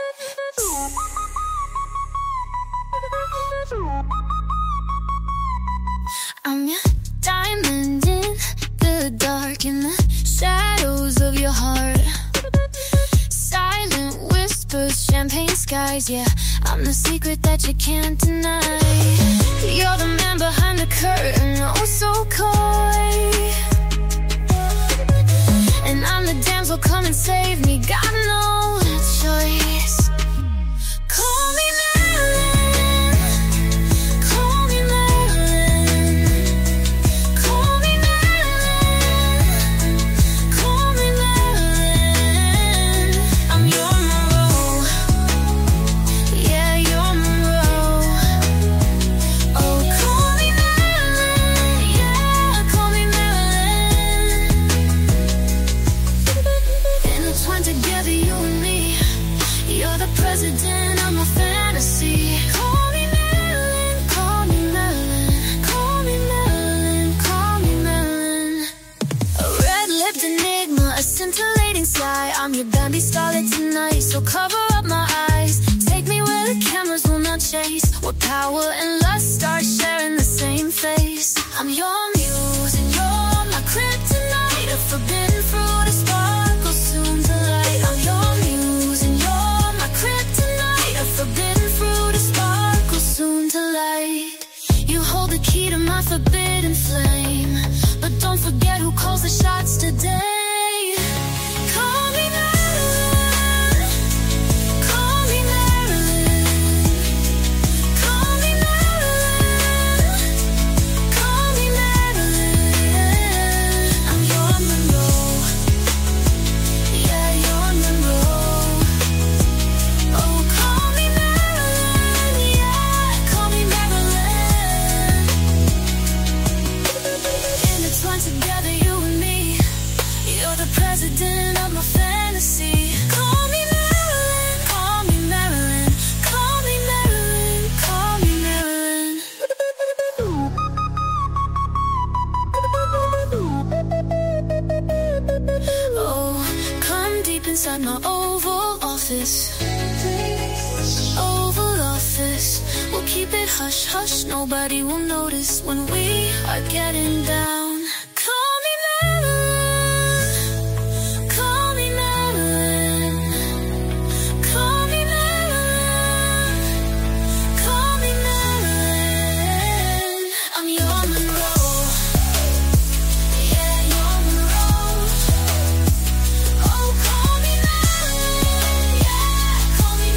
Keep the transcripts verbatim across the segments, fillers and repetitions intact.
I'm your diamond in the dark, in the shadows of your heart. Silent whispers, champagne skies, yeah, I'm the secret that you can't deny. You're the man behind the curtain, oh so coy. And I'm the damsel, come and save me, got no choice. Call me Marilyn, call me Marilyn, call me Marilyn, call me Marilyn. I'm your Monroe, yeah, your Monroe. Oh, call me Marilyn, yeah, call me Marilyn. Intertwined together, you and me, you're the president of my fantasy. Call me Marilyn, call me Marilyn, call me Marilyn, call me Marilyn. A red-lipped enigma, a scintillating sigh, I'm your Bambi starlet tonight, so cover up my eyes. Take me where the cameras will not chase, where power and lust start sharing the same face. I'm your muse and you're my kryptonite, a forbidden fruit, a sparkle soon to light. I'm your muse and you're my kryptonite, a forbidden fruit, a sparkle soon to light. You hold the key to my forbidden flame, but don't forget who calls the shots today. Call me Marilyn, call me Marilyn, call me Marilyn, call me Marilyn. I'm your Monroe, yeah, your Monroe. Oh, call me Marilyn, yeah, call me Marilyn. Intertwined together, you and me, you're the president of my fantasy. Call me Marilyn, call me Marilyn, call me Marilyn, call me Marilyn. Oh, come deep inside my Oval Office, Oval Office. We'll keep it hush hush, nobody will notice when we are getting down. Call me Marilyn, call me Marilyn, call me Marilyn, call me Marilyn. I'm your Monroe, yeah, your Monroe. Oh, call me Marilyn, yeah, call me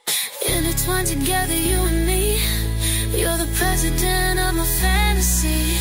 Marilyn. Intertwined together, you and me, you're the president of my fantasy.